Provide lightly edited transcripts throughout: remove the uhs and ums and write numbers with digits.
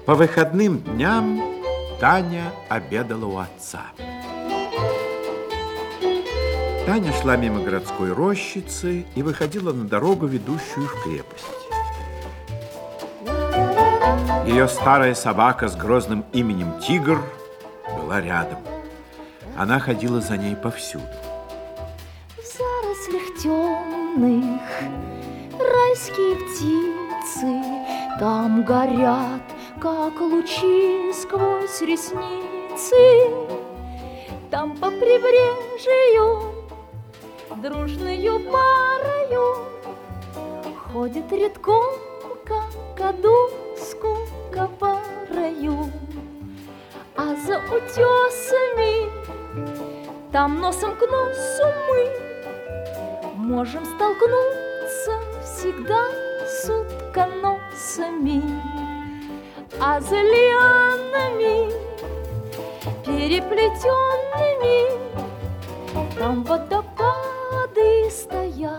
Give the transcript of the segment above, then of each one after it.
По выходным дням Таня обедала у отца. Таня шла мимо городской рощицы и выходила на дорогу, ведущую в крепость. Ее старая собака с грозным именем Тигр была рядом. Она ходила за ней повсюду. В зарослях темных райские птицы там горят, как лучи сквозь ресницы. Там по прибрежью дружною парою ходит редком, как кадушку копарою. А за утесами там носом к носу мы можем столкнуться всегда с утконосами. А за лианами переплетенными там водопады стоят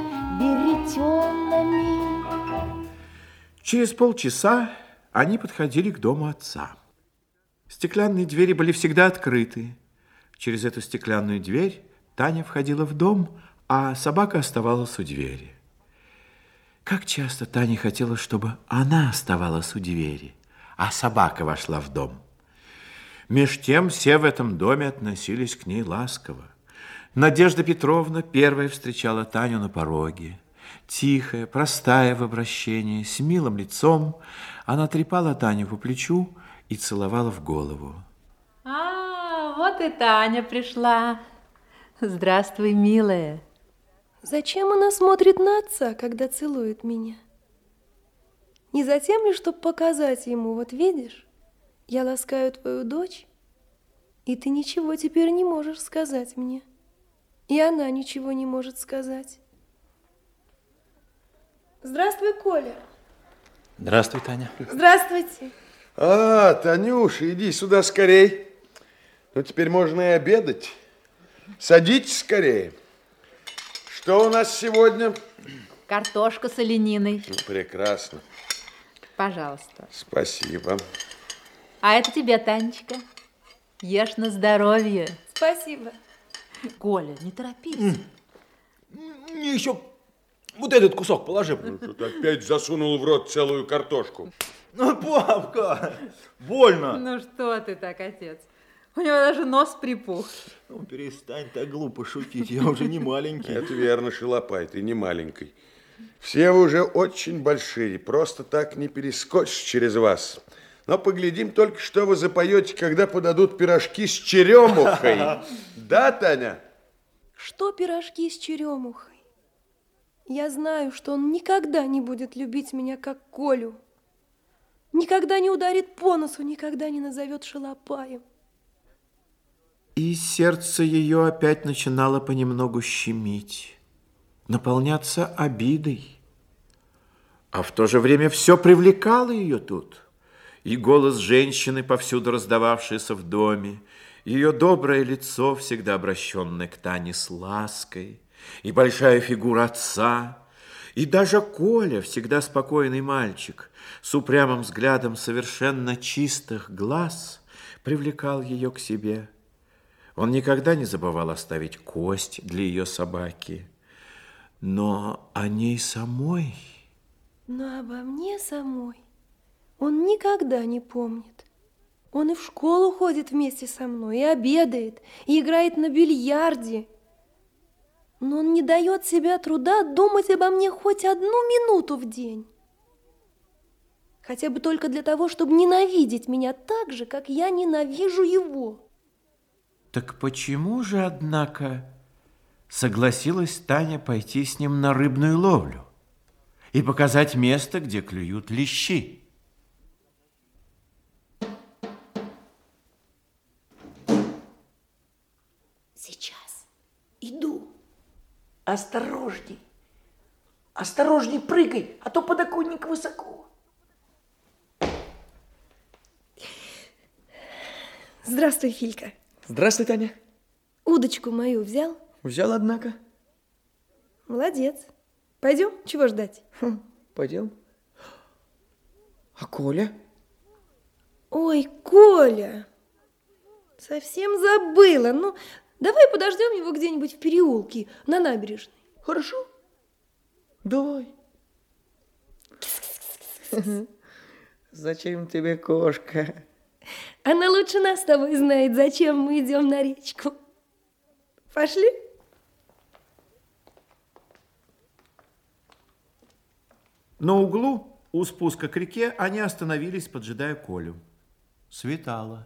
веретенами. Через полчаса они подходили к дому отца. Стеклянные двери были всегда открыты. Через эту стеклянную дверь Таня входила в дом, а собака оставалась у двери. Как часто Таня хотела, чтобы она оставалась у двери, а собака вошла в дом. Меж тем все в этом доме относились к ней ласково. Надежда Петровна первая встречала Таню на пороге. Тихая, простая в обращении, с милым лицом, она трепала Таню по плечу и целовала в голову. А, вот и Таня пришла. Здравствуй, милая. Зачем она смотрит на отца, когда целует меня? Не затем ли, чтобы показать ему, вот видишь, я ласкаю твою дочь, и ты ничего теперь не можешь сказать мне. И она ничего не может сказать. Здравствуй, Коля. Здравствуй, Таня. Здравствуйте. А, Танюша, иди сюда скорей. Ну, теперь можно и обедать. Садитесь скорее. Что у нас сегодня? Картошка с олениной. Ну, прекрасно. Пожалуйста. Спасибо. А это тебе, Танечка. Ешь на здоровье. Спасибо. Коля, не торопись. Мне еще вот этот кусок положи. Ну, тут опять засунул в рот целую картошку. Ну, папка, больно. Ну что ты так, отец? У него даже нос припух. Ну, перестань так глупо шутить, я уже не маленький. Это верно, Шалопай, ты не маленький. Все вы уже очень большие, просто так не перескочишь через вас. Но поглядим только, что вы запоете, когда подадут пирожки с черемухой. Да, Таня? Что пирожки с черемухой? Я знаю, что он никогда не будет любить меня, как Колю. Никогда не ударит по носу, никогда не назовет шалопаем. И сердце ее опять начинало понемногу щемить, наполняться обидой. А в то же время все привлекало ее тут. И голос женщины, повсюду раздававшийся в доме, ее доброе лицо, всегда обращенное к Тане с лаской, и большая фигура отца, и даже Коля, всегда спокойный мальчик, с упрямым взглядом совершенно чистых глаз, привлекал ее к себе. Он никогда не забывал оставить кость для ее собаки, но о ней самой... Но обо мне самой он никогда не помнит. Он и в школу ходит вместе со мной, и обедает, и играет на бильярде. Но он не дает себе труда думать обо мне хоть одну минуту в день. Хотя бы только для того, чтобы ненавидеть меня так же, как я ненавижу его. Так почему же, однако, согласилась Таня пойти с ним на рыбную ловлю и показать место, где клюют лещи? Сейчас. Иду. Осторожней. Осторожней прыгай, а то подоконник высоко. Здравствуй, Филька. Здравствуй, Таня. Удочку мою взял? Взял, однако. Молодец. Пойдем, чего ждать? Пойдем. А Коля? Ой, Коля, совсем забыла. Ну, давай подождем его где-нибудь в переулке, на набережной. Хорошо? Давай. Зачем тебе кошка? Она лучше нас с тобой знает, зачем мы идем на речку. Пошли? На углу у спуска к реке они остановились, поджидая Колю. Светало.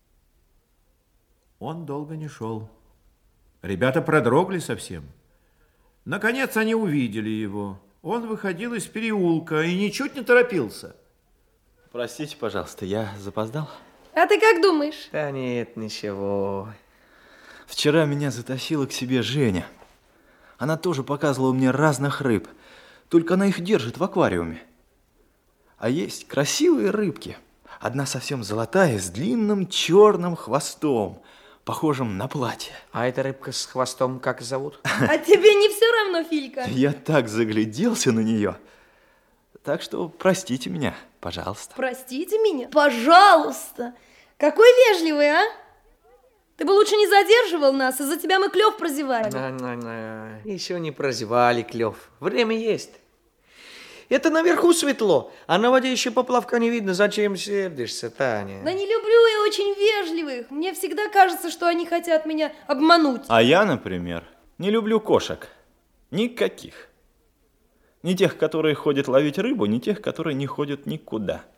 Он долго не шел. Ребята продрогли совсем. Наконец они увидели его. Он выходил из переулка и ничуть не торопился. Простите, пожалуйста, я запоздал. А ты как думаешь? Да нет, ничего. Вчера меня затащила к себе Женя. Она тоже показывала мне разных рыб, только она их держит в аквариуме. А есть красивые рыбки. Одна совсем золотая, с длинным черным хвостом, похожим на платье. А эта рыбка с хвостом как зовут? А тебе не все равно, Филька? Я так загляделся на нее. Так что простите меня, пожалуйста. Простите меня? Пожалуйста. Какой вежливый, а? Ты бы лучше не задерживал нас, из-за тебя мы клев прозевали. Еще не прозевали клев. Время есть. Это наверху светло, а на воде еще поплавка не видно. Зачем сердишься, Таня? Да не люблю я очень вежливых. Мне всегда кажется, что они хотят меня обмануть. А я, например, не люблю кошек. Никаких. Ни тех, которые ходят ловить рыбу, ни тех, которые не ходят никуда.